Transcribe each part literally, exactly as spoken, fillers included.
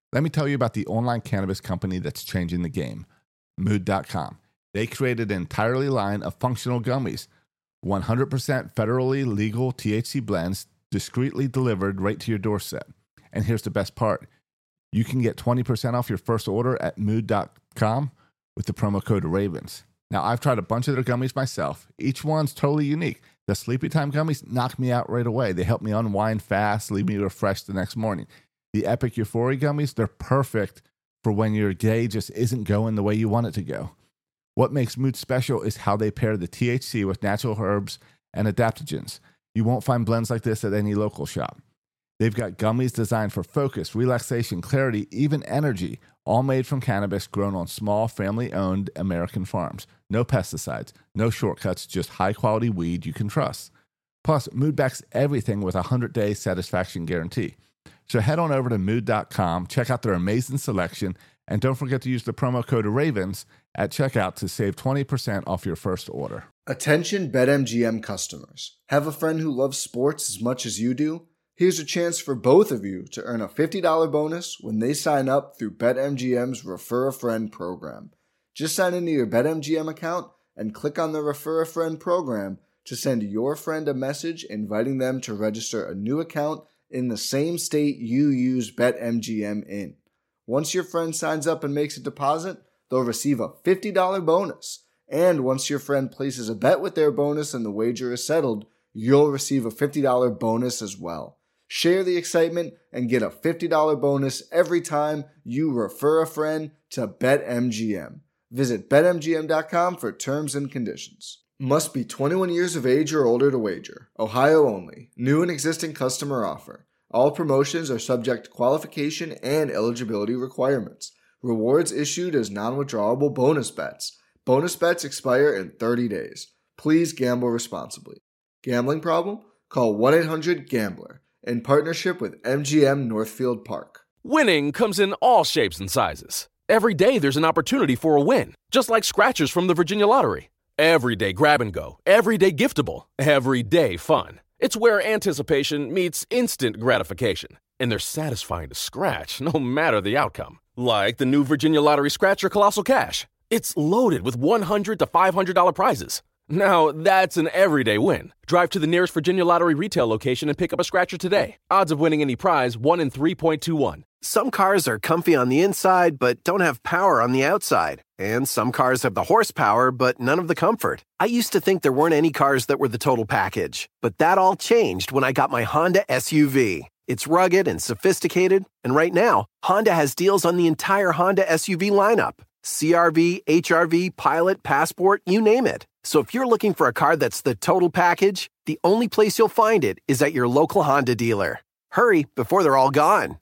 Let me tell you about the online cannabis company that's changing the game, mood dot com. They created an entirely line of functional gummies, one hundred percent federally legal T H C blends, discreetly delivered right to your doorstep. And here's the best part. You can get twenty percent off your first order at mood dot com with the promo code RAVENS. Now, I've tried a bunch of their gummies myself. Each one's totally unique. The Sleepy Time gummies knock me out right away. They help me unwind fast, leave me refreshed the next morning. The Epic Euphoria gummies, they're perfect for when your day just isn't going the way you want it to go. What makes Mood special is how they pair the T H C with natural herbs and adaptogens. You won't find blends like this at any local shop. They've got gummies designed for focus, relaxation, clarity, even energy, all made from cannabis grown on small, family-owned American farms. No pesticides, no shortcuts, just high-quality weed you can trust. Plus, Mood backs everything with a hundred-day satisfaction guarantee. So head on over to mood dot com, check out their amazing selection, and don't forget to use the promo code RAVENS at checkout to save twenty percent off your first order. Attention BetMGM customers. Have a friend who loves sports as much as you do? Here's a chance for both of you to earn a fifty dollars bonus when they sign up through BetMGM's Refer a Friend program. Just sign into your BetMGM account and click on the Refer a Friend program to send your friend a message inviting them to register a new account in the same state you use BetMGM in. Once your friend signs up and makes a deposit, they'll receive a fifty dollars bonus. And once your friend places a bet with their bonus and the wager is settled, you'll receive a fifty dollars bonus as well. Share the excitement and get a fifty dollars bonus every time you refer a friend to BetMGM. Visit Bet M G M dot com for terms and conditions. Must be twenty-one years of age or older to wager. Ohio only. New and existing customer offer. All promotions are subject to qualification and eligibility requirements. Rewards issued as non-withdrawable bonus bets. Bonus bets expire in thirty days. Please gamble responsibly. Gambling problem? Call one eight hundred gambler. In partnership with M G M Northfield Park. Winning comes in all shapes and sizes. Every day there's an opportunity for a win, just like scratchers from the Virginia Lottery. Every day grab and go, every day giftable, every day fun. It's where anticipation meets instant gratification. And they're satisfying to scratch, no matter the outcome. Like the new Virginia Lottery Scratcher Colossal Cash. It's loaded with one hundred to five hundred dollars prizes. Now, that's an everyday win. Drive to the nearest Virginia Lottery retail location and pick up a scratcher today. Odds of winning any prize, one in three point two one. Some cars are comfy on the inside, but don't have power on the outside. And some cars have the horsepower, but none of the comfort. I used to think there weren't any cars that were the total package. But that all changed when I got my Honda S U V. It's rugged and sophisticated, and right now, Honda has deals on the entire Honda S U V lineup. C R V, H R V, Pilot, Passport, you name it. So if you're looking for a car that's the total package, the only place you'll find it is at your local Honda dealer. Hurry before they're all gone.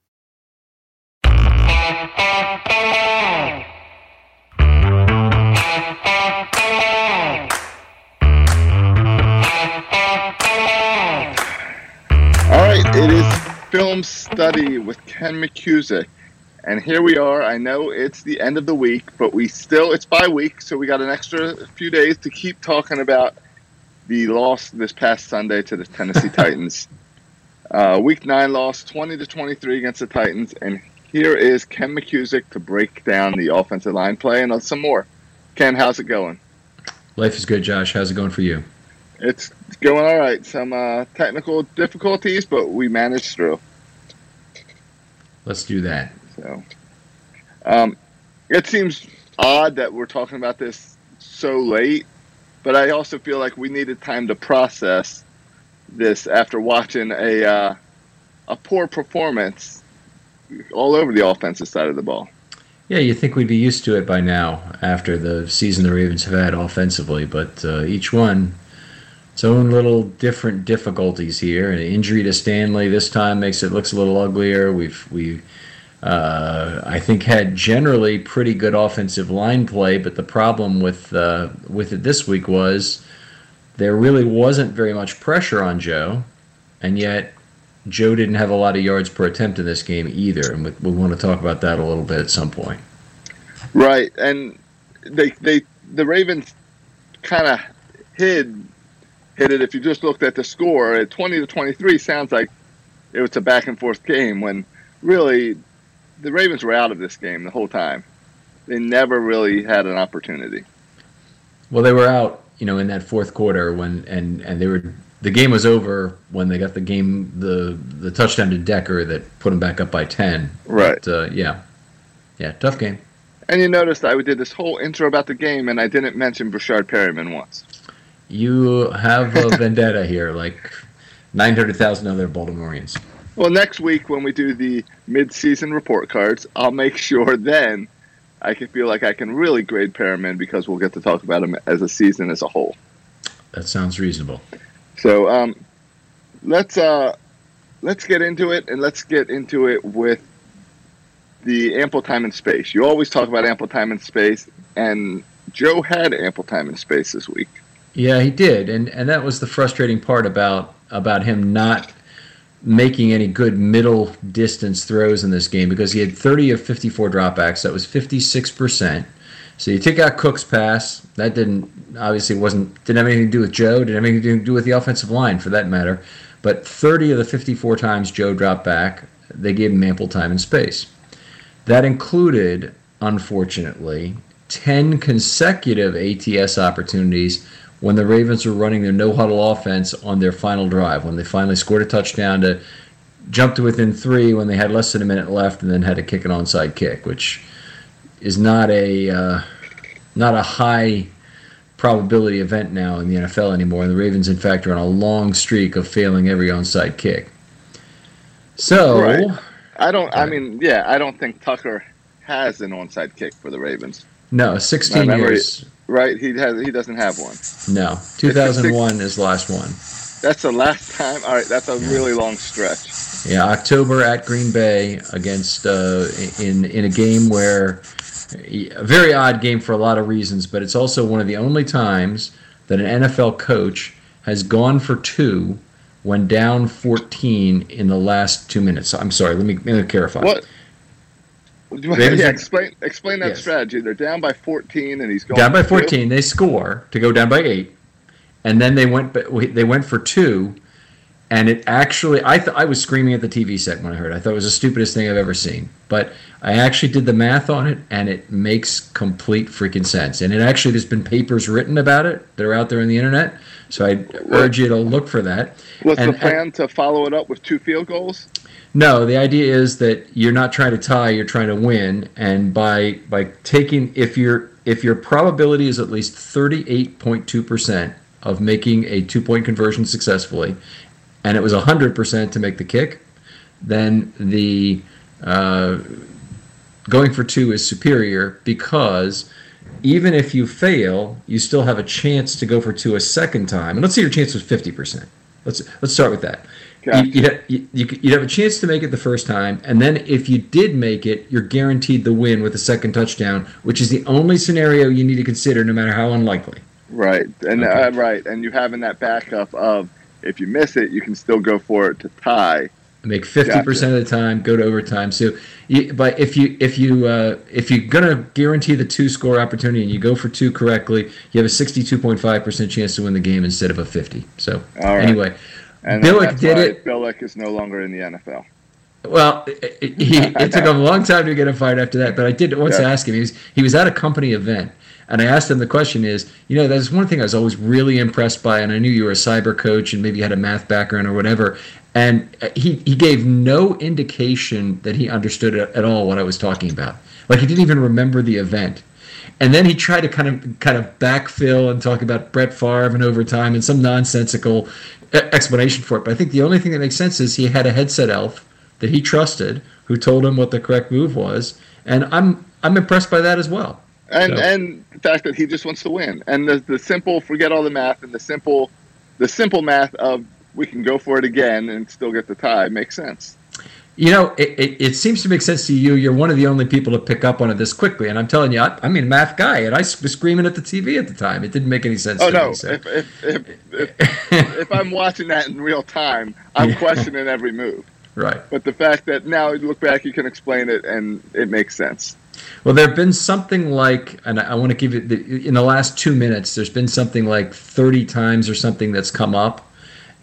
All right, it is Film Study with Ken McCusick. And here we are. I know it's the end of the week, but we still, it's bye week, so we got an extra few days to keep talking about the loss this past Sunday to the Tennessee Titans. Uh, week nine loss, twenty to twenty-three against the Titans. And here is Ken McCusick to break down the offensive line play and some more. Ken, how's it going? Life is good, Josh. How's it going for you? It's going all right. Some uh, technical difficulties, but we managed through. Let's do that. So, um, it seems odd that we're talking about this so late, but I also feel like we needed time to process this after watching a uh, a poor performance all over the offensive side of the ball. Yeah, you think we'd be used to it by now after the season the Ravens have had offensively, but uh, each one its own little different difficulties here. An injury to Stanley this time makes it looks a little uglier. We've we. Uh, I think had generally pretty good offensive line play, but the problem with uh, with it this week was there really wasn't very much pressure on Joe, and yet Joe didn't have a lot of yards per attempt in this game either, and we, we want to talk about that a little bit at some point. Right, and they they the Ravens kind of hid hid it. If you just looked at the score, at twenty to twenty-three, sounds like it was a back and forth game when really the Ravens were out of this game the whole time. They never really had an opportunity. Well, they were out, you know, in that fourth quarter when and, and they were the game was over when they got the game the the touchdown to Decker that put them back up by ten. Right. But, uh, yeah. Yeah, tough game. And you noticed I did this whole intro about the game, and I didn't mention Brashard Perryman once. You have a vendetta here, like nine hundred thousand other Baltimoreans. Well, next week when we do the mid-season report cards, I'll make sure then I can feel like I can really grade Perriman because we'll get to talk about him as a season as a whole. That sounds reasonable. So um, let's uh, let's get into it, and let's get into it with the ample time and space. You always talk about ample time and space, and Joe had ample time and space this week. Yeah, he did, and and that was the frustrating part about about him not making any good middle distance throws in this game because he had thirty of fifty-four dropbacks. That was fifty-six percent. So you take out Cook's pass. That didn't obviously wasn't didn't have anything to do with Joe. Didn't have anything to do with the offensive line for that matter. But thirty of the fifty-four times Joe dropped back, they gave him ample time and space. That included, unfortunately, ten consecutive A T S opportunities when the Ravens were running their no-huddle offense on their final drive, when they finally scored a touchdown to jump to within three when they had less than a minute left and then had to kick an onside kick, which is not a uh, not a high probability event now in the N F L anymore. And the Ravens, in fact, are on a long streak of failing every onside kick. So, right. I don't. I mean, yeah, I don't think Tucker has an onside kick for the Ravens. No, sixteen years. Right, he has. He doesn't have one. No, two thousand one is the last one. That's the last time. All right, that's a really long stretch. Yeah, October at Green Bay against uh, in in a game where a very odd game for a lot of reasons, but it's also one of the only times that an N F L coach has gone for two when down fourteen in the last two minutes. I'm sorry, let me, let me clarify. What? Yeah, are, explain explain that yes. strategy. They're down by fourteen, and he's going down by for fourteen. Two. They score to go down by eight, and then they went. They went for two, and it actually. I th- I was screaming at the T V set when I heard it. I thought it was the stupidest thing I've ever seen. But I actually did the math on it, and it makes complete freaking sense. And it actually there's been papers written about it that are out there on the internet. So I urge you to look for that. Was and, the plan and, to follow it up with two field goals? No, the idea is that you're not trying to tie, you're trying to win, and by by taking if your if your probability is at least thirty-eight point two percent of making a two-point conversion successfully, and it was one hundred percent to make the kick, then the uh, going for two is superior because even if you fail, you still have a chance to go for two a second time. And let's say your chance was fifty percent. Let's let's start with that. Gotcha. You'd, have, you'd have a chance to make it the first time, and then if you did make it, you're guaranteed the win with a second touchdown, which is the only scenario you need to consider, no matter how unlikely. Right, and okay. uh, right, and you having that backup of if you miss it, you can still go for it to tie. Make fifty percent Gotcha. of the time, go to overtime. So, you, but if you if you uh, if you're gonna guarantee the two score opportunity and you go for two correctly, you have a sixty-two point five percent chance to win the game instead of a fifty. So All right. anyway. And Billick did it. Billick is no longer in the N F L. Well, it, it, he, it took him a long time to get him fired after that, but I did once yeah. ask him. He was he was at a company event, and I asked him the question is, you know, that's one thing I was always really impressed by, and I knew you were a cyber coach and maybe you had a math background or whatever, and he, he gave no indication that he understood at all what I was talking about. Like he didn't even remember the event. And then he tried to kind of kind of backfill and talk about Brett Favre and overtime and some nonsensical explanation for it. But I think the only thing that makes sense is he had a headset elf that he trusted who told him what the correct move was. And I'm I'm impressed by that as well. And so. and the fact that he just wants to win. And the the simple forget all the math and the simple the simple math of we can go for it again and still get the tie makes sense. You know, it, it, it seems to make sense to you. You're one of the only people to pick up on it this quickly. And I'm telling you, I, I'm a math guy, and I was screaming at the T V at the time. It didn't make any sense oh, to no. me. So. If, if, if, if, if I'm watching that in real time, I'm Yeah. questioning every move. Right. But the fact that now you look back, you can explain it, and it makes sense. Well, there have been something like, and I, I want to give it, the, in the last two minutes, there's been something like thirty times or something that's come up.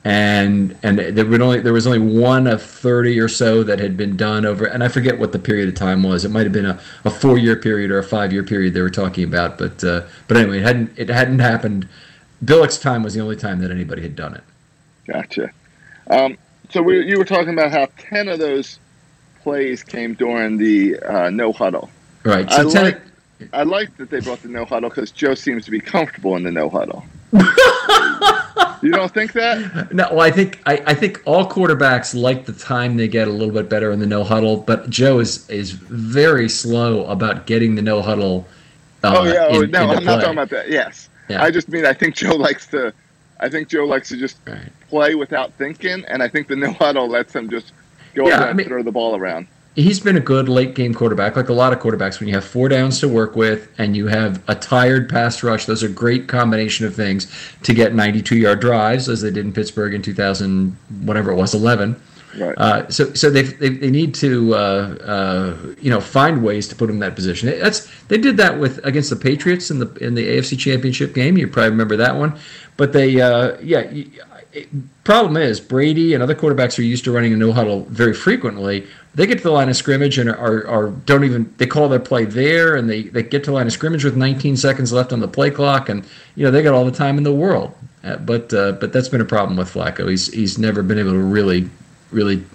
and and there were only there was only one of thirty or so that had been done over, and I forget what the period of time was. It might have been a, a four year period or a five year period they were talking about, but uh, but anyway, it hadn't it hadn't happened. Billick's time was the only time that anybody had done it. Gotcha. Um, so we, you were talking about how ten of those plays came during the uh, no huddle. Right. So I ten, like I like that they brought the no huddle because Joe seems to be comfortable in the no huddle. You don't think that? No, well, I think I, I think all quarterbacks like the time they get a little bit better in the no huddle, but Joe is is very slow about getting the no huddle. Uh, oh yeah, oh, in, no, I'm play. not talking about that. Yes, yeah. I just mean I think Joe likes to. I think Joe likes to just right. play without thinking, and I think the no huddle lets him just go yeah, over I and mean, throw the ball around. He's been a good late game quarterback, like a lot of quarterbacks. When you have four downs to work with and you have a tired pass rush, those are a great combination of things to get ninety-two yard drives, as they did in Pittsburgh in two thousand, whatever it was, eleven. Right. Uh, so, so they they they need to uh, uh, you know find ways to put him in that position. That's they did that with against the Patriots in the in the A F C Championship game. You probably remember that one. But they, uh, yeah. It, problem is Brady and other quarterbacks are used to running a no huddle very frequently. They get to the line of scrimmage and are, are don't even they call their play there, and they, they get to the line of scrimmage with nineteen seconds left on the play clock, and you know they got all the time in the world. Uh, but uh, but that's been a problem with Flacco. He's he's never been able to really really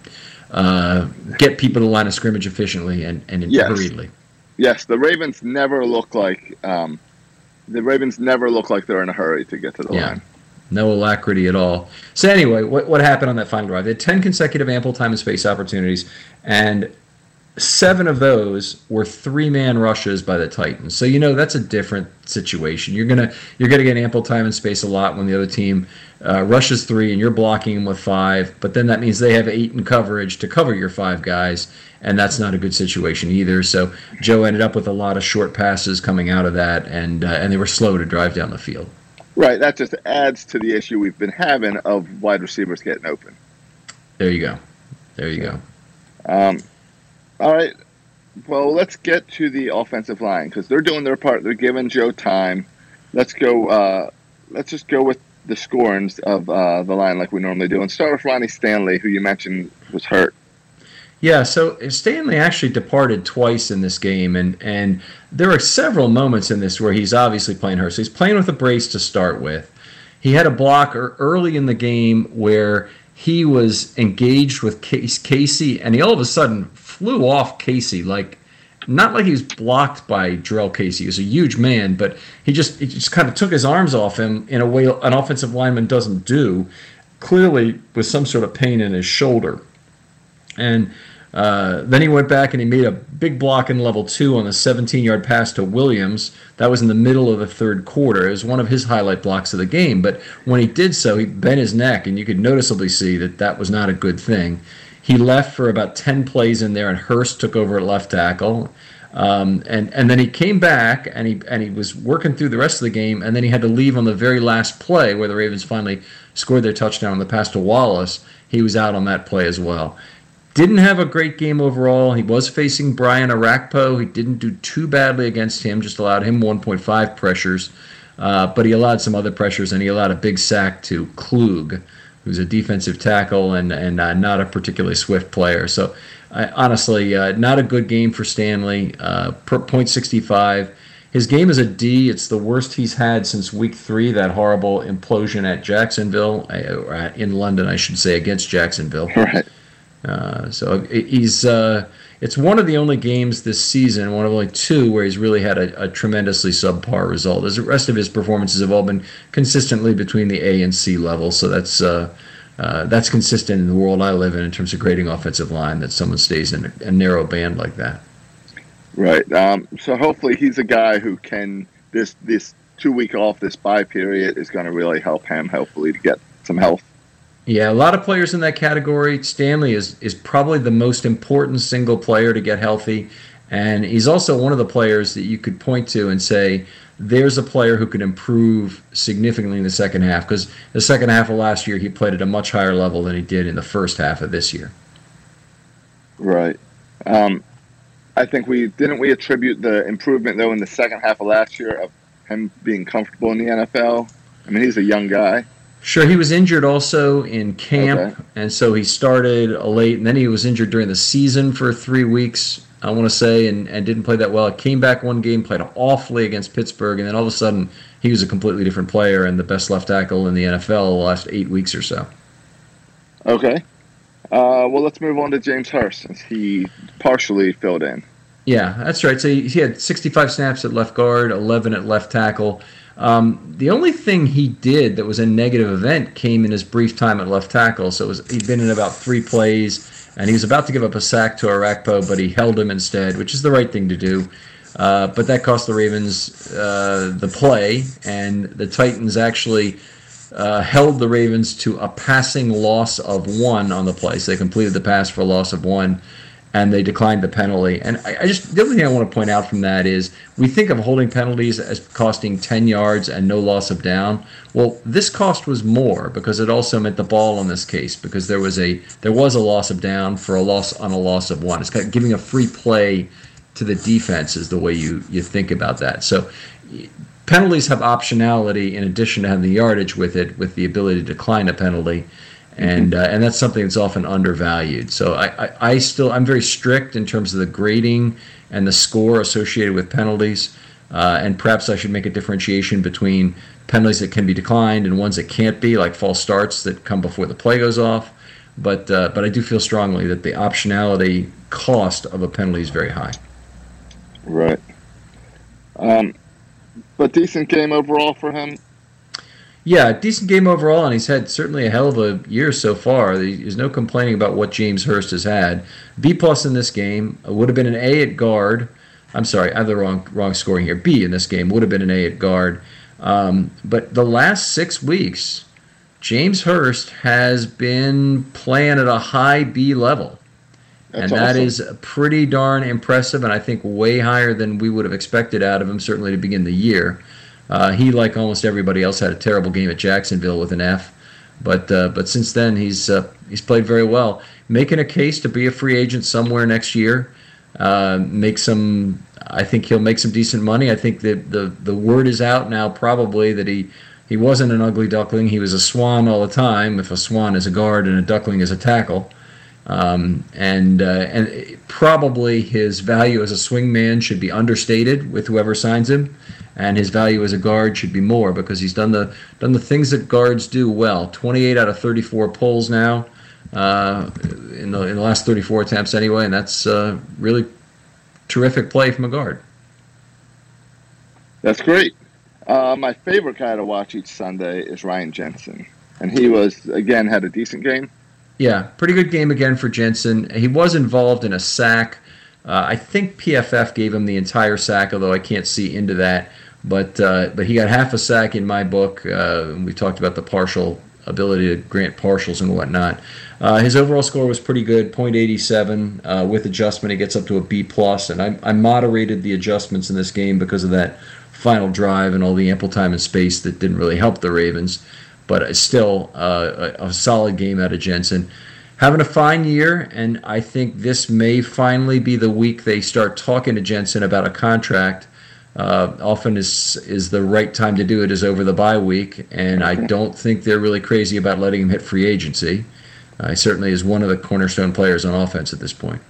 uh, get people to the line of scrimmage efficiently and and yes. hurriedly. Yes, the Ravens never look like um, the Ravens never look like they're in a hurry to get to the yeah. line. No alacrity at all. So anyway, what what happened on that final drive? They had ten consecutive ample time and space opportunities, and seven of those were three-man rushes by the Titans. So you know that's a different situation. You're gonna you're gonna get ample time and space a lot when the other team uh, rushes three and you're blocking them with five. But then that means they have eight in coverage to cover your five guys, and that's not a good situation either. So Joe ended up with a lot of short passes coming out of that, and uh, and they were slow to drive down the field. Right, that just adds to the issue we've been having of wide receivers getting open. There you go. There you go. Um, all right. Well, let's get to the offensive line because they're doing their part. They're giving Joe time. Let's go. Uh, let's just go with the scorings of uh, the line like we normally do, and start with Ronnie Stanley, who you mentioned was hurt. Yeah, so Stanley actually departed twice in this game, and, and there are several moments in this where he's obviously playing hurt. So he's playing with a brace to start with. He had a block early in the game where he was engaged with Casey, and he all of a sudden flew off Casey, like not like he was blocked by Jurrell Casey. He was a huge man, but he just he just kind of took his arms off him in a way an offensive lineman doesn't do, clearly with some sort of pain in his shoulder. And uh, then he went back and he made a big block in level two on a seventeen-yard pass to Williams. That was in the middle of the third quarter. It was one of his highlight blocks of the game. But when he did so, he bent his neck, and you could noticeably see that that was not a good thing. He left for about ten plays in there, and Hurst took over at left tackle. Um, and, and then he came back, and he and he was working through the rest of the game, and then he had to leave on the very last play where the Ravens finally scored their touchdown on the pass to Wallace. He was out on that play as well. Didn't have a great game overall. He was facing Brian Arakpo. He didn't do too badly against him, just allowed him one point five pressures. Uh, but he allowed some other pressures, and he allowed a big sack to Klug, who's a defensive tackle and, and uh, not a particularly swift player. So, uh, honestly, uh, not a good game for Stanley. Uh, per point sixty-five. His game is a D. It's the worst he's had since week three, that horrible implosion at Jacksonville, uh, in London, I should say, against Jacksonville. Right. Uh, so he's uh, it's one of the only games this season, one of only two, where he's really had a, a tremendously subpar result. As the rest of his performances have all been consistently between the A and C level. So that's uh, uh, that's consistent in the world I live in in terms of grading offensive line, that someone stays in a, a narrow band like that. Right. Um, so hopefully he's a guy who can this this two week off, this bye period is going to really help him. Hopefully to get some health. Yeah, a lot of players in that category. Stanley is, is probably the most important single player to get healthy, and he's also one of the players that you could point to and say, there's a player who could improve significantly in the second half, because the second half of last year he played at a much higher level than he did in the first half of this year. Right. Um, I think we didn't we attribute the improvement, though, in the second half of last year of him being comfortable in the N F L. I mean, he's a young guy. Sure, he was injured also in camp, Okay. and so he started late, and then he was injured during the season for three weeks, I want to say, and, and didn't play that well. Came back one game, played awfully against Pittsburgh, and then all of a sudden he was a completely different player and the best left tackle in the N F L the last eight weeks or so. Okay. Uh, well, let's move on to James Hurst, since he partially filled in. Yeah, that's right. So he, he had sixty-five snaps at left guard, eleven at left tackle. Um, the only thing he did that was a negative event came in his brief time at left tackle. So it was, he'd been in about three plays, and he was about to give up a sack to Arakpo, but he held him instead, which is the right thing to do. Uh, but that cost the Ravens uh, the play, and the Titans actually uh, held the Ravens to a passing loss of one on the play. So they completed the pass for a loss of one, and they declined the penalty. And I, I just the other thing I want to point out from that is we think of holding penalties as costing ten yards and no loss of down. Well, this cost was more because it also meant the ball in this case, because there was a there was a loss of down for a loss on a loss of one. It's kind of giving a free play to the defense is the way you, you think about that. So penalties have optionality in addition to having the yardage with it, with the ability to decline a penalty. And uh, and that's something that's often undervalued. So I, I, I still I'm very strict in terms of the grading and the score associated with penalties. Uh, and perhaps I should make a differentiation between penalties that can be declined and ones that can't be, like false starts that come before the play goes off. But uh, but I do feel strongly that the optionality cost of a penalty is very high. Right. Um, but decent game overall for him. Yeah, decent game overall, and he's had certainly a hell of a year so far. There's no complaining about what James Hurst has had. B plus in this game would have been an A at guard. I'm sorry, I have the wrong wrong scoring here. B in this game would have been an A at guard. Um, but the last six weeks, James Hurst has been playing at a high B level. That's and that awesome. is pretty darn impressive, and I think way higher than we would have expected out of him, certainly to begin the year. Uh, he, like almost everybody else, had a terrible game at Jacksonville with an F, but uh, but since then he's uh, he's played very well, making a case to be a free agent somewhere next year. Uh, make some, I think he'll make some decent money. I think that the the word is out now probably that he he wasn't an ugly duckling. He was a swan all the time. If a swan is a guard and a duckling is a tackle. Um, and uh, and probably his value as a swingman should be understated with whoever signs him, and his value as a guard should be more because he's done the done the things that guards do well. twenty-eight out of thirty-four pulls now uh, in the in the last thirty-four attempts anyway, and that's uh, really terrific play from a guard. That's great. Uh, my favorite guy to watch each Sunday is Ryan Jensen, and he was again had a decent game. Yeah, pretty good game again for Jensen. He was involved in a sack. Uh, I think P F F gave him the entire sack, although I can't see into that. But uh, but he got half a sack in my book. Uh, we talked about the partial ability to grant partials and whatnot. Uh, his overall score was pretty good, point eight seven. Uh, with adjustment, he gets up to a B plus. And I, I moderated the adjustments in this game because of that final drive and all the ample time and space that didn't really help the Ravens. But it's still uh, a, a solid game out of Jensen. Having a fine year, and I think this may finally be the week they start talking to Jensen about a contract. Uh, often is is the right time to do it is over the bye week, and I don't think they're really crazy about letting him hit free agency. Uh, he certainly is one of the cornerstone players on offense at this point.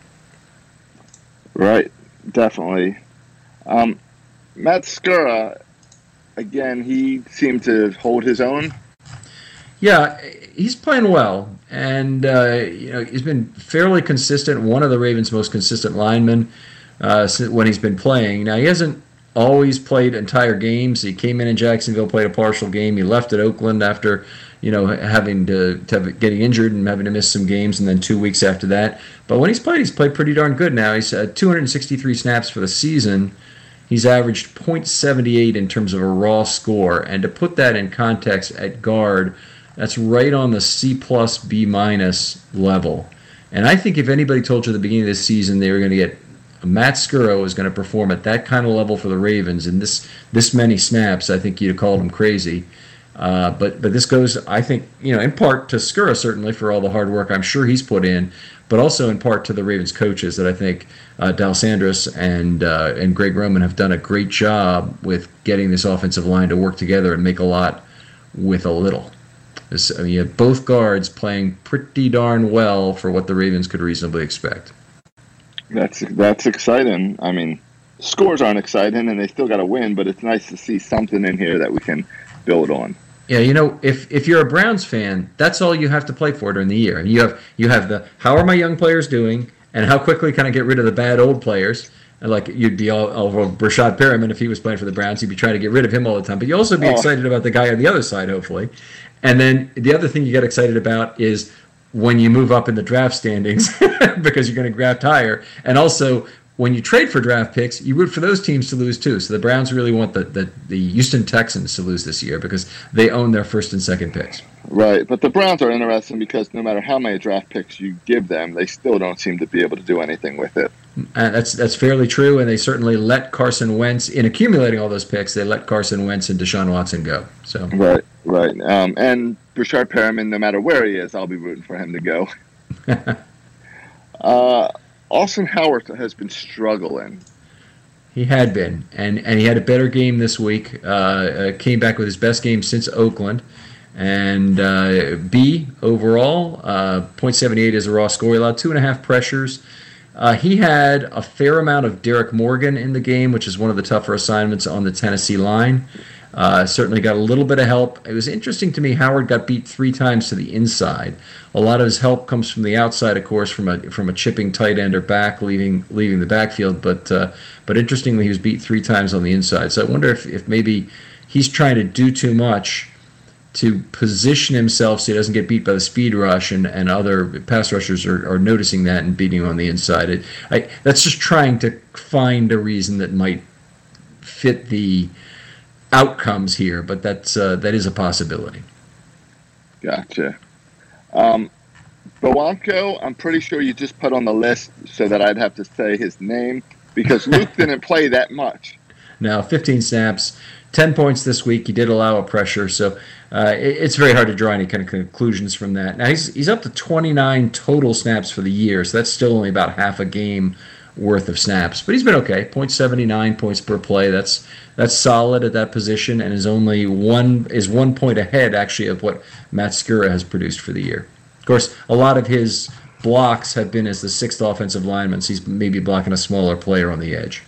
Right, definitely. Um, Matt Skura, again, he seemed to hold his own. Yeah, he's playing well, and uh, you know he's been fairly consistent. One of the Ravens' most consistent linemen uh, when he's been playing. Now he hasn't always played entire games. He came in in Jacksonville, played a partial game. He left at Oakland after you know having to, to have, getting injured and having to miss some games, and then two weeks after that. But when he's played, he's played pretty darn good. Now he's uh, two hundred sixty-three snaps for the season. He's averaged point seven eight in terms of a raw score, and to put that in context, at guard, that's right on the C plus B minus level. And I think if anybody told you at the beginning of this season they were going to get Matt Skura was going to perform at that kind of level for the Ravens in this this many snaps, I think you'd have called him crazy. Uh, but but this goes, I think, you know, in part to Skura certainly for all the hard work I'm sure he's put in, but also in part to the Ravens coaches that I think uh, Dalsandris and uh, and Greg Roman have done a great job with getting this offensive line to work together and make a lot with a little. This, I mean, you have both guards playing pretty darn well for what the Ravens could reasonably expect. That's that's exciting. I mean, scores aren't exciting, and they still got to win, but it's nice to see something in here that we can build on. Yeah, you know, if if you're a Browns fan, that's all you have to play for during the year. You have you have the how are my young players doing, and how quickly can I get rid of the bad old players? And like you'd be all over Brashad Perriman if he was playing for the Browns, you'd be trying to get rid of him all the time. But you also be oh. excited about the guy on the other side, hopefully. And then the other thing you get excited about is when you move up in the draft standings because you're going to draft higher, and also when you trade for draft picks, you root for those teams to lose too. So the Browns really want the, the, the Houston Texans to lose this year because they own their first and second picks. Right, but the Browns are interesting because no matter how many draft picks you give them, they still don't seem to be able to do anything with it. Uh, that's that's fairly true, and they certainly let Carson Wentz, in accumulating all those picks, they let Carson Wentz and Deshaun Watson go. So Right, right. Um, and Brashad Perriman, no matter where he is, I'll be rooting for him to go. uh Austin Howard has been struggling. He had been, and, and he had a better game this week. Uh, uh, came back with his best game since Oakland. And uh, B, overall, uh, point seven eight is a raw score. He allowed two and a half pressures. Uh, he had a fair amount of Derek Morgan in the game, which is one of the tougher assignments on the Tennessee line. Uh, certainly got a little bit of help. It was interesting to me, Howard got beat three times to the inside. A lot of his help comes from the outside, of course, from a from a chipping tight end or back, leaving leaving the backfield. But uh, but interestingly, he was beat three times on the inside. So I wonder if, if maybe he's trying to do too much to position himself so he doesn't get beat by the speed rush, and, and other pass rushers are, are noticing that and beating him on the inside. It, I, that's just trying to find a reason that might fit the outcomes here, but that's uh, that is a possibility. Gotcha. Um, Bowanko, I'm pretty sure you just put on the list so that I'd have to say his name because Luke didn't play that much. No, fifteen snaps, ten points this week. He did allow a pressure, so uh, it, it's very hard to draw any kind of conclusions from that. Now he's he's up to twenty-nine total snaps for the year, so that's still only about half a game worth of snaps, but he's been okay. point seven nine points per play. That's that's solid at that position, and is only one is one point ahead actually of what Matt Skura has produced for the year. Of course, a lot of his blocks have been as the sixth offensive lineman, so he's maybe blocking a smaller player on the edge.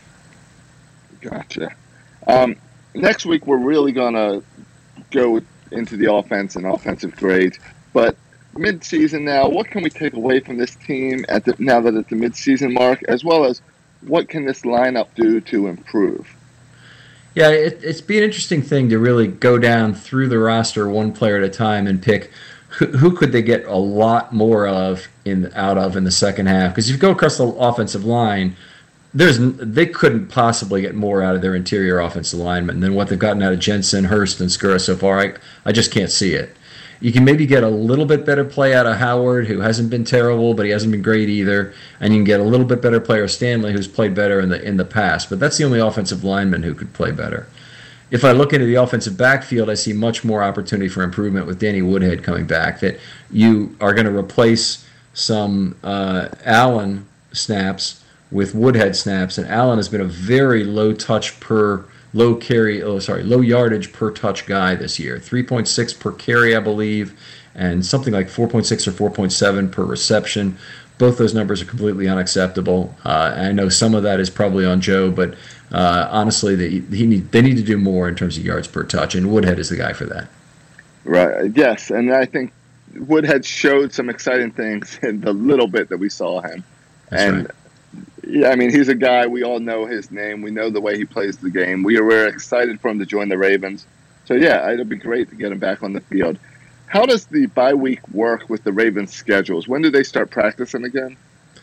Gotcha. Um, next week we're really gonna go into the offense and offensive grades, but mid-season now, what can we take away from this team at the, now that it's the mid-season mark, as well as what can this lineup do to improve? Yeah, it, it's been an interesting thing to really go down through the roster one player at a time and pick who, who could they get a lot more of in out of in the second half. Because if you go across the offensive line, there's they couldn't possibly get more out of their interior offensive linemen than what they've gotten out of Jensen, Hurst, and Skura so far. I, I just can't see it. You can maybe get a little bit better play out of Howard, who hasn't been terrible, but he hasn't been great either. And you can get a little bit better play out of Stanley, who's played better in the in the past. But that's the only offensive lineman who could play better. If I look into the offensive backfield, I see much more opportunity for improvement with Danny Woodhead coming back. That you are going to replace some uh, Allen snaps with Woodhead snaps, and Allen has been a very low touch per. Low carry, oh sorry, low yardage per touch guy this year. three point six per carry, I believe, and something like four point six or four point seven per reception. Both those numbers are completely unacceptable. Uh, I know some of that is probably on Joe, but uh, honestly, they, he need, they need to do more in terms of yards per touch, and Woodhead is the guy for that. Right, yes, and I think Woodhead showed some exciting things in the little bit that we saw him. That's and right. Yeah, I mean, he's a guy, we all know his name. We know the way he plays the game. We were excited for him to join the Ravens. So, yeah, it'll be great to get him back on the field. How does the bye week work with the Ravens' schedules? When do they start practicing again?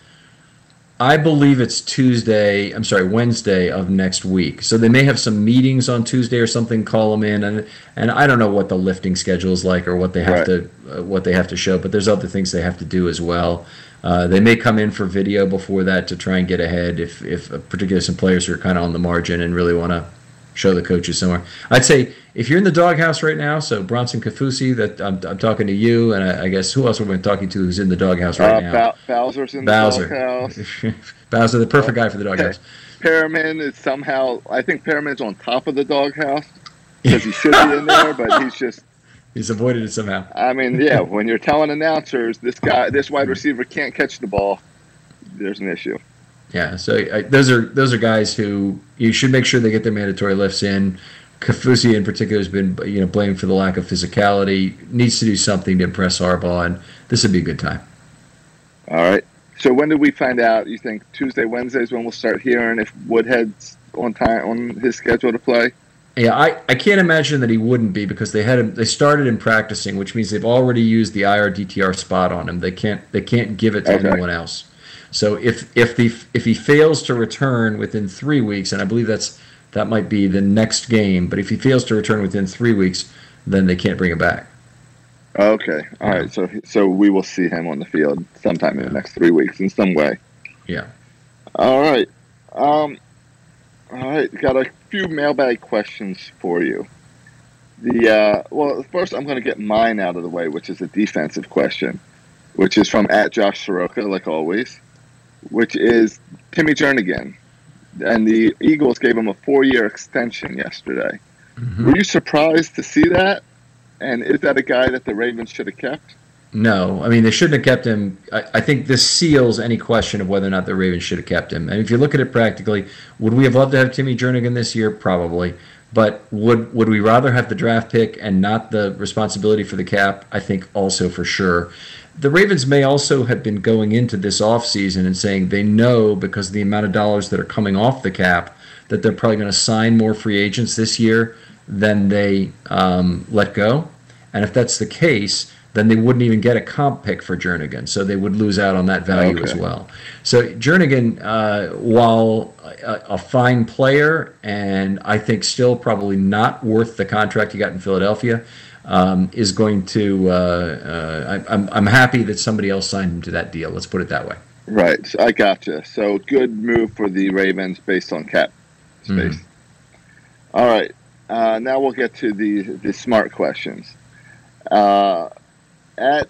I believe it's Tuesday, I'm sorry, Wednesday of next week. So they may have some meetings on Tuesday or something, call them in. And and I don't know what the lifting schedule is like or what they have Right. to uh, what they have to show, but there's other things they have to do as well. Uh, they may come in for video before that to try and get ahead if, if uh, particularly some players are kind of on the margin and really want to show the coaches somewhere. I'd say if you're in the doghouse right now, so Bronson Kafusi, that I'm, I'm talking to you, and I, I guess who else have we been talking to who's in the doghouse right uh, now? Ba- Bowser's in the Bowser. doghouse. Bowser, the perfect guy for the doghouse. Perriman is somehow, I think Perriman's on top of the doghouse because he should be in there, but he's just He's avoided it somehow. I mean, yeah, when you're telling announcers this guy, this wide receiver can't catch the ball, there's an issue. Yeah, so uh, those are those are guys who you should make sure they get their mandatory lifts in. Kafusi in particular has been, you know, blamed for the lack of physicality. Needs to do something to impress Harbaugh, and this would be a good time. All right. So when did we find out? You think Tuesday, Wednesday is when we'll start hearing if Woodhead's on time on his schedule to play? Yeah, I, I can't imagine that he wouldn't be because they had him. They started him practicing, which means they've already used the I R D T R spot on him. They can't they can't give it to Okay. anyone else. So if if the if he fails to return within three weeks, and I believe that's that might be the next game, but if he fails to return within three weeks, then they can't bring him back. Okay. All right. So so we will see him on the field sometime in the next three weeks in some way. Yeah. All right. Um, all right. Got a few mailbag questions for you. The uh, well, first I'm going to get mine out of the way, which is a defensive question, which is from at Josh Soroka, like always, which is Timmy Jernigan. And the Eagles gave him a four-year extension yesterday. Mm-hmm. Were you surprised to see that? And is that a guy that the Ravens should have kept? No. I mean, they shouldn't have kept him. I, I think this seals any question of whether or not the Ravens should have kept him. And if you look at it practically, would we have loved to have Timmy Jernigan this year? Probably. But would would we rather have the draft pick and not the responsibility for the cap? I think also for sure. The Ravens may also have been going into this offseason and saying they know because of the amount of dollars that are coming off the cap that they're probably going to sign more free agents this year than they um, let go. And if that's the case, then they wouldn't even get a comp pick for Jernigan. So they would lose out on that value okay. as well. So Jernigan, uh, while a, a fine player and I think still probably not worth the contract he got in Philadelphia, Um, is going to. Uh, uh, I, I'm I'm happy that somebody else signed him to that deal. Let's put it that way. Right, so I gotcha. So good move for the Ravens based on cap space. Mm-hmm. All right, uh, now we'll get to the the smart questions. Uh, at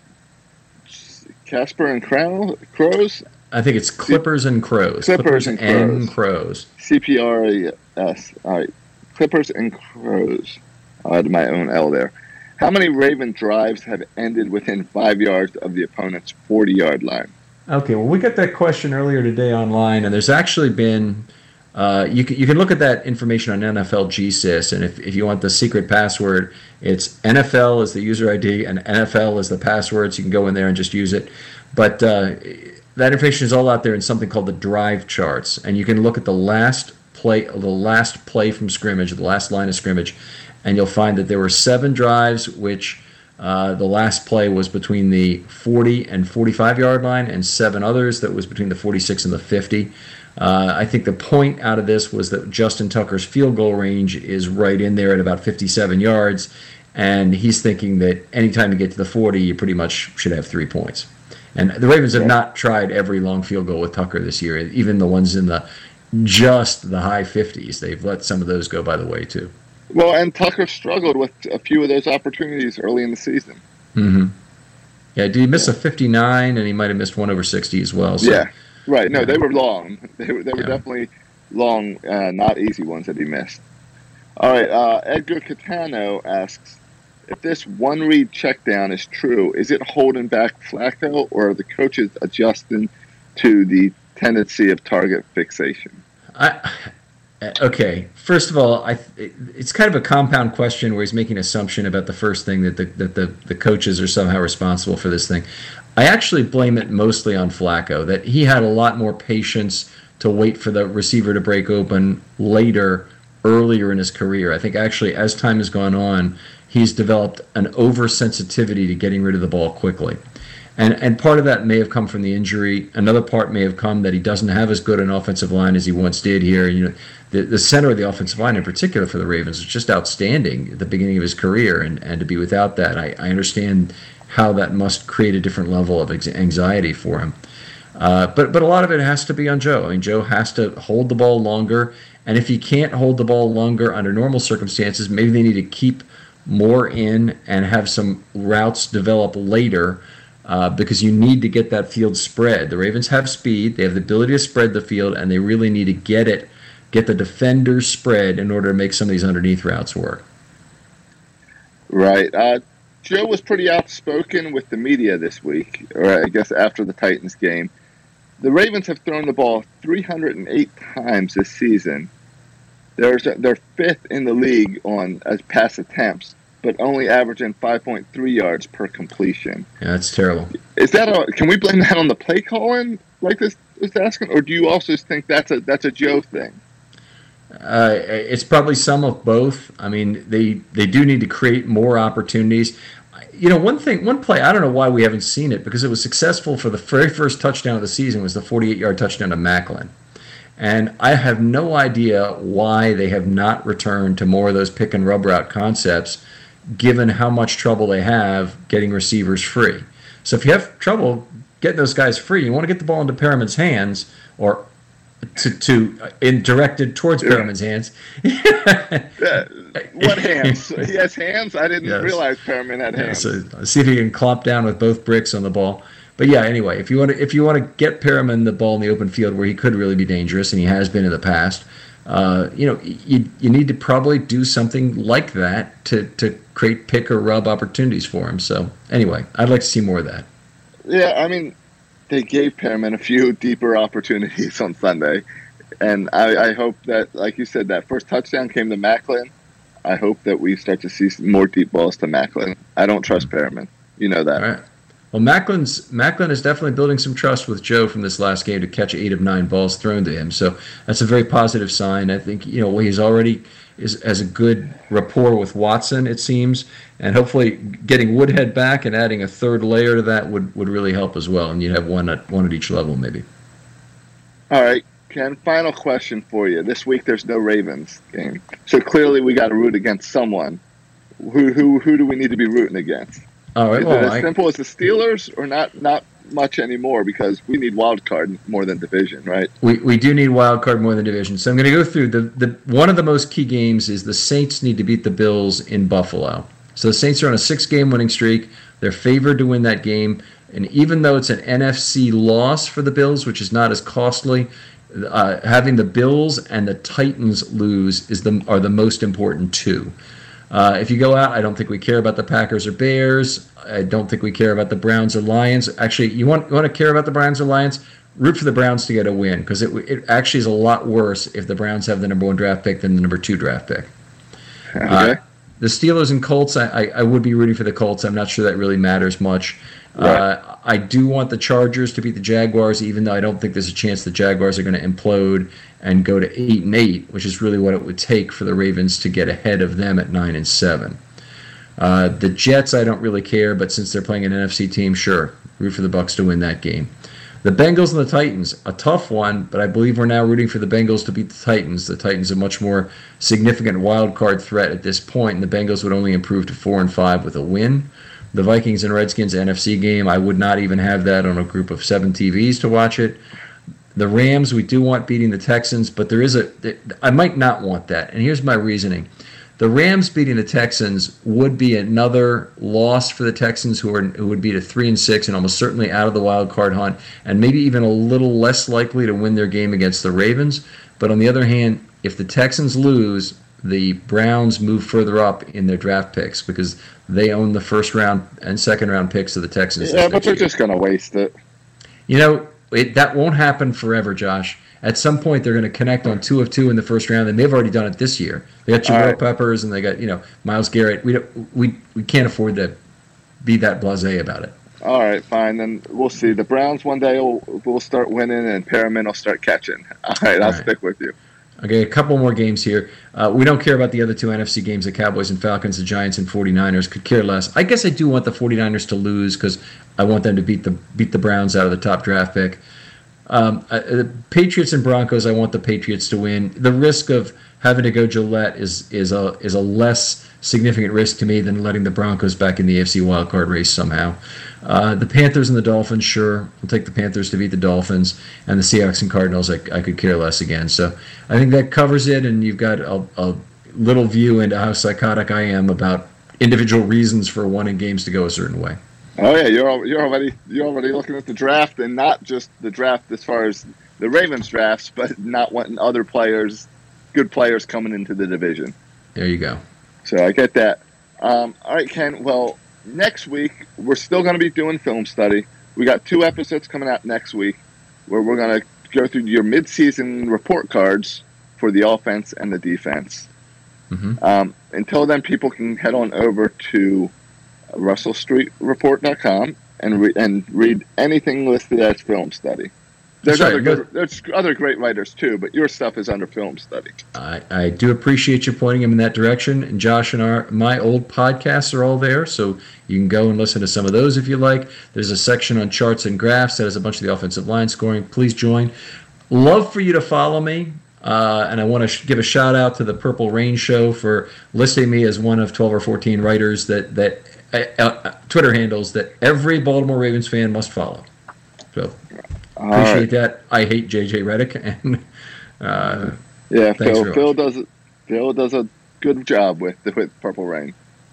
Casper and Crow, Crows. I think it's Clippers and Crows. Clippers, Clippers and, and Crows. Crows. C P R A S. All right, Clippers and Crows. I had my own L there. How many Raven drives have ended within five yards of the opponent's forty-yard line? Okay, well, we got that question earlier today online, and there's actually been uh, you can you can look at that information on N F L G S I S, and if, if you want the secret password, it's N F L is the user I D and N F L is the password, so you can go in there and just use it. But uh, that information is all out there in something called the drive charts, and you can look at the last play, the last play from scrimmage, the last line of scrimmage, and you'll find that there were seven drives, which uh, the last play was between the forty and forty-five yard line, and seven others that was between the forty-six and the fifty. Uh, I think the point out of this was that Justin Tucker's field goal range is right in there at about fifty-seven yards, and he's thinking that anytime you get to the forty, you pretty much should have three points. And the Ravens have not tried every long field goal with Tucker this year, even the ones in the just the high fifties. They've let some of those go by the way, too. Well, and Tucker struggled with a few of those opportunities early in the season. Mm-hmm. Yeah, did he miss a fifty-nine, and he might have missed one over sixty as well? So, yeah, right. No, yeah. they were long. They were, they were yeah. definitely long, uh, not easy ones that he missed. All right, uh, Edgar Catano asks, if this one-read check down is true, is it holding back Flacco, or are the coaches adjusting to the tendency of target fixation? I... Okay, first of all, I it's kind of a compound question where he's making an assumption about the first thing that the that the, the coaches are somehow responsible for this thing. I actually blame it mostly on Flacco, that he had a lot more patience to wait for the receiver to break open later, earlier in his career. I think actually as time has gone on, he's developed an oversensitivity to getting rid of the ball quickly. And and part of that may have come from the injury. Another part may have come that he doesn't have as good an offensive line as he once did here. You know, the, the center of the offensive line in particular for the Ravens was just outstanding at the beginning of his career. And, and to be without that, I, I understand how that must create a different level of anxiety for him. Uh, but, but a lot of it has to be on Joe. I mean, Joe has to hold the ball longer. And if he can't hold the ball longer under normal circumstances, maybe they need to keep more in and have some routes develop later. Uh, because you need to get that field spread. The Ravens have speed, they have the ability to spread the field, and they really need to get it, get the defenders spread in order to make some of these underneath routes work. Right. Uh, Joe was pretty outspoken with the media this week, or I guess after the Titans game. The Ravens have thrown the ball three hundred eight times this season. They're, they're fifth in the league on as pass attempts, but only averaging five point three yards per completion. Yeah, that's terrible. Is that a, can we blame that on the play calling, like this was asking, or do you also think that's a that's a Joe thing? Uh, it's probably some of both. I mean, they they do need to create more opportunities. You know, one thing, one play, I don't know why we haven't seen it, because it was successful for the very first touchdown of the season was the forty-eight-yard touchdown to Macklin. And I have no idea why they have not returned to more of those pick and rub route concepts, given how much trouble they have getting receivers free. So if you have trouble getting those guys free, you want to get the ball into Perriman's hands, or to, to uh, in directed towards yeah. Perriman's hands. uh, what hands? He has hands? I didn't yes. realize Perriman had hands. Yeah, so see if you can clop down with both bricks on the ball. But yeah, anyway, if you want to if you want to get Perriman the ball in the open field where he could really be dangerous, and he has been in the past, uh, you know, you you need to probably do something like that to, to create pick or rub opportunities for him. So anyway, I'd like to see more of that. Yeah, I mean, they gave Perriman a few deeper opportunities on Sunday, and I, I hope that, like you said, that first touchdown came to Macklin. I hope that we start to see some more deep balls to Macklin. I don't trust Perriman. You know that. All right. Well, Macklin's Macklin is definitely building some trust with Joe from this last game to catch eight of nine balls thrown to him. So that's a very positive sign. I think, you know, he's already is has a good rapport with Watson, it seems, and hopefully getting Woodhead back and adding a third layer to that would, would really help as well. And you'd have one at one at each level, maybe. All right, Ken. Final question for you. This week there's no Ravens game, so clearly we got to root against someone. Who who who do we need to be rooting against? All right, Is well, it as I, simple as the Steelers, or not? Not much anymore, because we need wild card more than division, right? We we do need wild card more than division. So I'm going to go through the the one of the most key games is the Saints need to beat the Bills in Buffalo. So the Saints are on a six-game winning streak. They're favored to win that game, and even though it's an N F C loss for the Bills, which is not as costly, uh, having the Bills and the Titans lose is the are the most important two. Uh, if you go out, I don't think we care about the Packers or Bears. I don't think we care about the Browns or Lions. Actually, you want you want to care about the Browns or Lions? Root for the Browns to get a win, because it it actually is a lot worse if the Browns have the number one draft pick than the number two draft pick. Okay. Uh, the Steelers and Colts, I, I, I would be rooting for the Colts. I'm not sure that really matters much. Right. Uh, I do want the Chargers to beat the Jaguars, even though I don't think there's a chance the Jaguars are going to implode and go to eight and eight, which is really what it would take for the Ravens to get ahead of them at nine and seven. Uh, the Jets, I don't really care, but since they're playing an N F C team, sure, root for the Bucs to win that game. The Bengals and the Titans, a tough one, but I believe we're now rooting for the Bengals to beat the Titans. The Titans are a much more significant wild card threat at this point, and the Bengals would only improve to four and five with a win. The Vikings and Redskins N F C game, I would not even have that on a group of seven T Vs to watch it. The Rams, we do want beating the Texans, but there is a I might not want that, and here's my reasoning. The Rams beating the Texans would be another loss for the Texans, who are who would be to three and six and almost certainly out of the wild card hunt, and maybe even a little less likely to win their game against the Ravens. But on the other hand, if the Texans lose, the Browns move further up in their draft picks because they own the first round and second round picks of the Texans. Yeah, but they're just going to waste it. You know, it, that won't happen forever, Josh. At some point, they're going to connect on two of two in the first round, and they've already done it this year. They got Jabril right. Peppers, and they got, you know, Myles Garrett. We don't, we we can't afford to be that blasé about it. All right, fine. Then we'll see. The Browns one day will will start winning, and Perriman will start catching. All right, I'll All right. stick with you. Okay, a couple more games here. Uh, we don't care about the other two N F C games, the Cowboys and Falcons, the Giants and 49ers. Could care less. I guess I do want the 49ers to lose because I want them to beat the beat the Browns out of the top draft pick. Um, uh, the Patriots and Broncos, I want the Patriots to win. The risk of having to go Gillette is is a is a less significant risk to me than letting the Broncos back in the A F C wildcard race somehow. Uh, the Panthers and the Dolphins, sure. I'll take the Panthers to beat the Dolphins. And the Seahawks and Cardinals, I, I could care less again. So I think that covers it, and you've got a, a little view into how psychotic I am about individual reasons for wanting games to go a certain way. Oh yeah, you're you're already you're already looking at the draft, and not just the draft as far as the Ravens drafts, but not wanting other players, good players coming into the division. There you go. So I get that. Um, all right, Ken. Well, next week, we're still going to be doing film study. We got two episodes coming out next week where we're going to go through your midseason report cards for the offense and the defense. Mm-hmm. Um, until then, people can head on over to russell street report dot com and, re- and read anything listed as film study. There's right, other good, there's other great writers too, but your stuff is under film study. I, I do appreciate you pointing him in that direction. And Josh and our my old podcasts are all there, so you can go and listen to some of those if you like. There's a section on charts and graphs that has a bunch of the offensive line scoring. Please join. Love for you to follow me. Uh, and I want to sh- give a shout out to the Purple Rain Show for listing me as one of twelve or fourteen writers that that uh, uh, Twitter handles that every Baltimore Ravens fan must follow. So All appreciate right. that. I hate J J Redick, and uh, yeah, thanks Phil. Phil does Phil does a good job with with Purple Rain.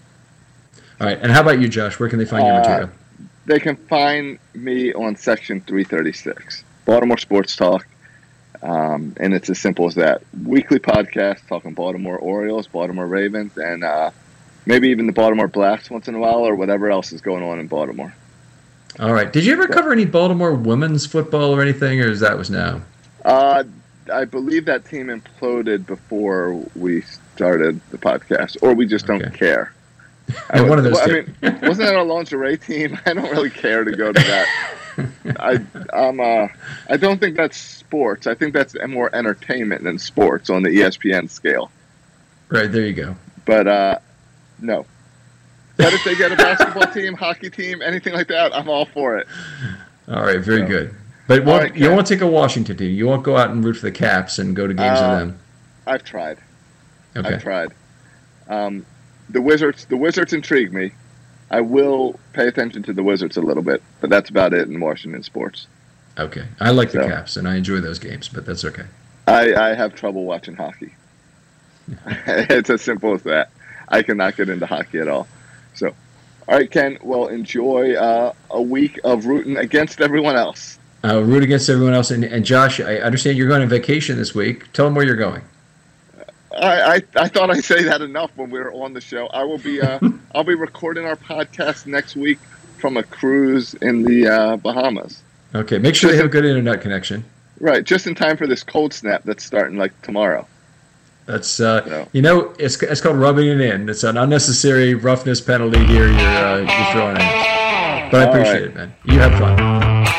All right, and how about you, Josh? Where can they find your Uh, material? They can find me on Section three thirty-six, Baltimore Sports Talk. Um, and it's as simple as that. Weekly podcast talking Baltimore Orioles, Baltimore Ravens, and uh, maybe even the Baltimore Blacks once in a while or whatever else is going on in Baltimore. All right. Did you ever cover any Baltimore women's football or anything, or is that was now? Uh, I believe that team imploded before we started the podcast, or we just don't Okay. care. Yeah, one of those I two. mean, wasn't that a lingerie team? I don't really care to go to that. I I'm uh I don't think that's sports. I think that's more entertainment than sports on the E S P N scale. Right, there you go. But uh, no. But if they get a basketball team, hockey team, anything like that, I'm all for it. All right, very So, good. But won't, right, you Ken. won't take a Washington team. You won't go out and root for the Caps and go to games Uh, of them. I've tried. Okay. I've tried. Um, the Wizards, the Wizards intrigue me. I will pay attention to the Wizards a little bit, but that's about it in Washington sports. Okay. I like the So. Caps, and I enjoy those games, but that's okay. I, I have trouble watching hockey. It's as simple as that. I cannot get into hockey at all. So, all right, Ken. Well, enjoy uh, a week of rooting against everyone else. Uh, root against everyone else. And, and Josh, I understand you're going on vacation this week. Tell them where you're going. I, I, I thought I say that enough when we were on the show. I will be uh, I'll be recording our podcast next week from a cruise in the uh, Bahamas. Okay. Make sure they have a good internet connection. Right, just in time for this cold snap that's starting like tomorrow. That's uh, No. you know, it's it's called rubbing it in. It's an unnecessary roughness penalty here. You're uh, you're throwing in, but I All appreciate right. it, man. You have fun.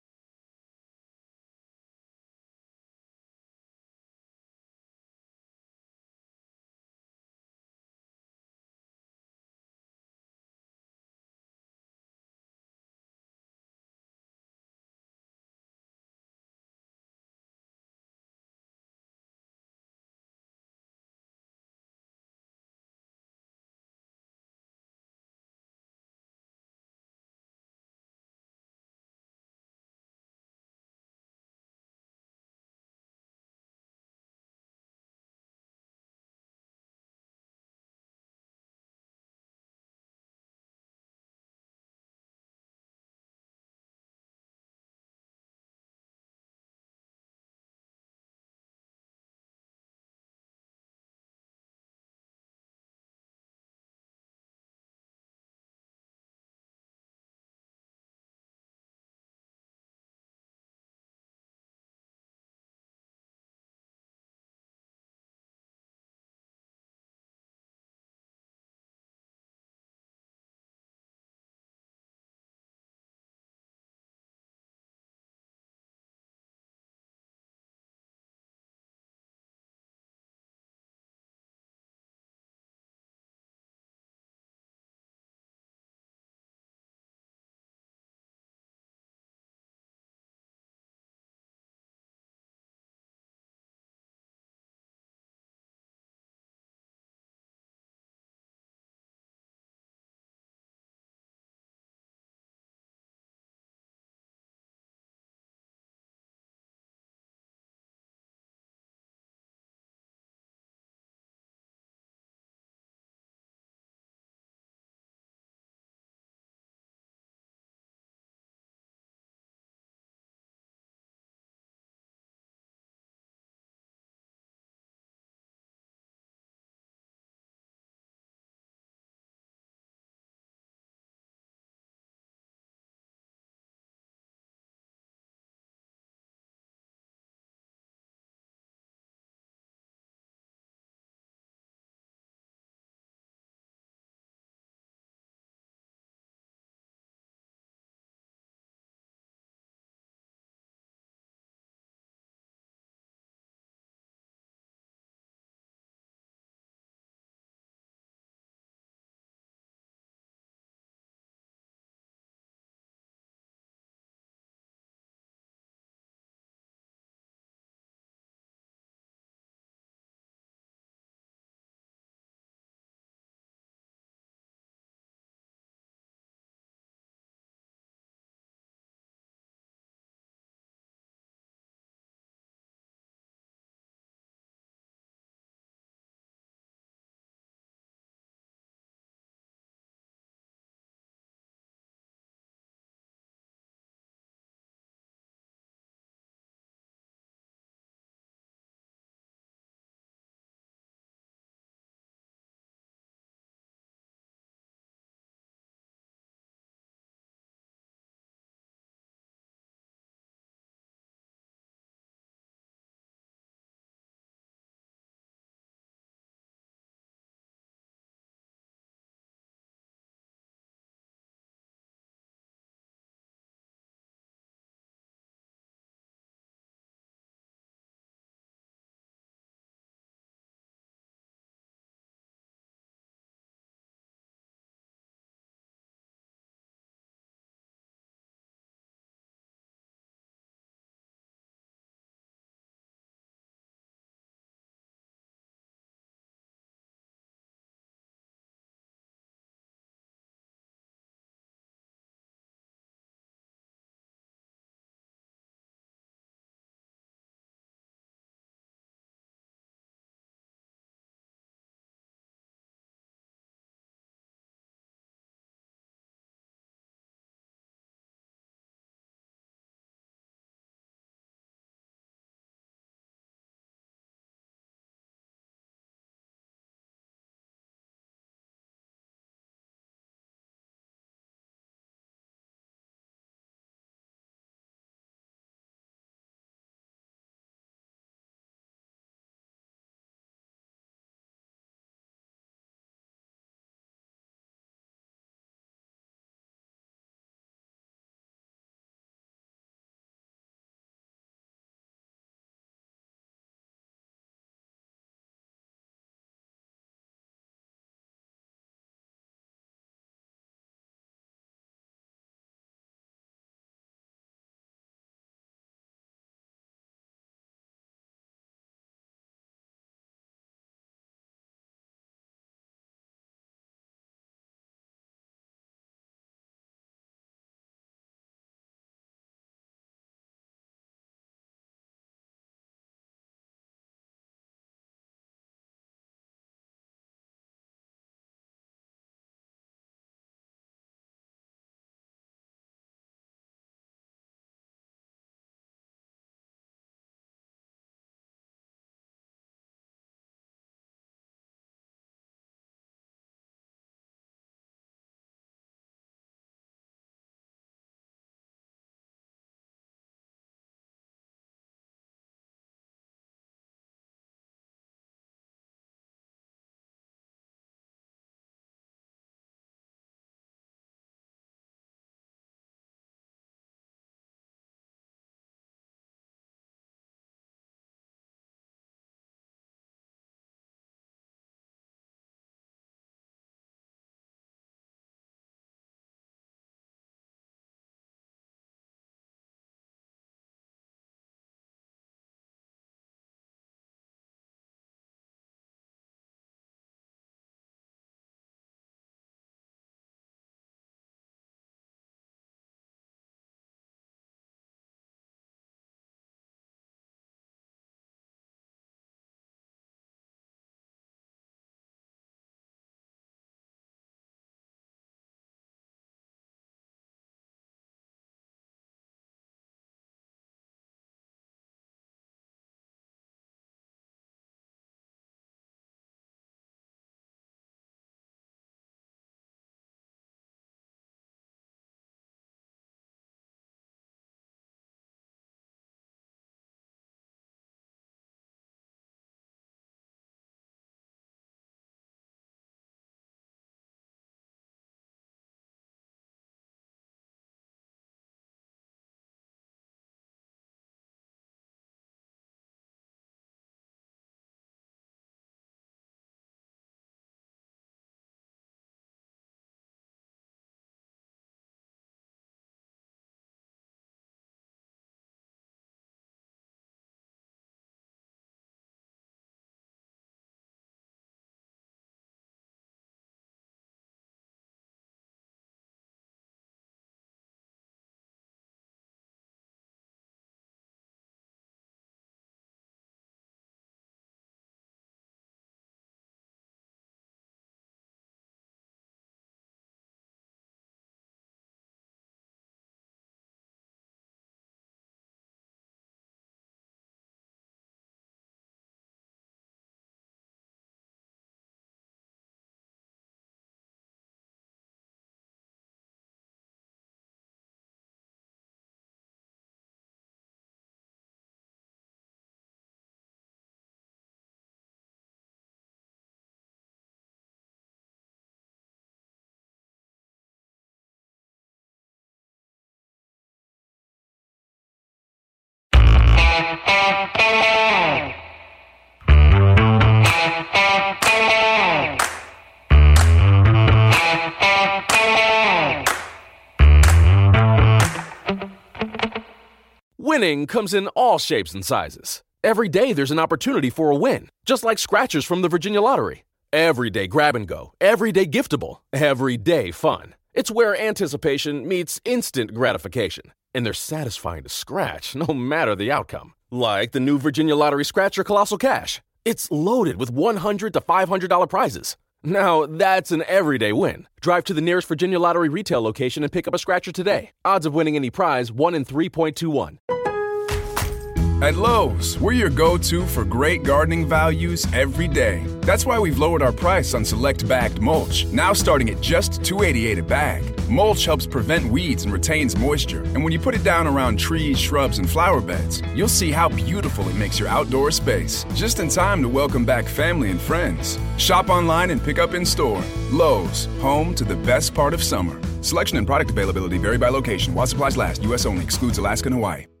Winning comes in all shapes and sizes. Every day there's an opportunity for a win, just like scratchers from the Virginia Lottery. Everyday grab and go, everyday giftable, everyday fun. It's where anticipation meets instant gratification. And they're satisfying to scratch, no matter the outcome. Like the new Virginia Lottery Scratcher Colossal Cash. It's loaded with one hundred to five hundred dollars prizes. Now, that's an everyday win. Drive to the nearest Virginia Lottery retail location and pick up a scratcher today. Odds of winning any prize, one in three point two one. At Lowe's, we're your go-to for great gardening values every day. That's why we've lowered our price on select bagged mulch, now starting at just two dollars and eighty-eight cents a bag. Mulch helps prevent weeds and retains moisture, and when you put it down around trees, shrubs, and flower beds, you'll see how beautiful it makes your outdoor space. Just in time to welcome back family and friends. Shop online and pick up in store. Lowe's, home to the best part of summer. Selection and product availability vary by location. While supplies last, U S only. Excludes Alaska and Hawaii.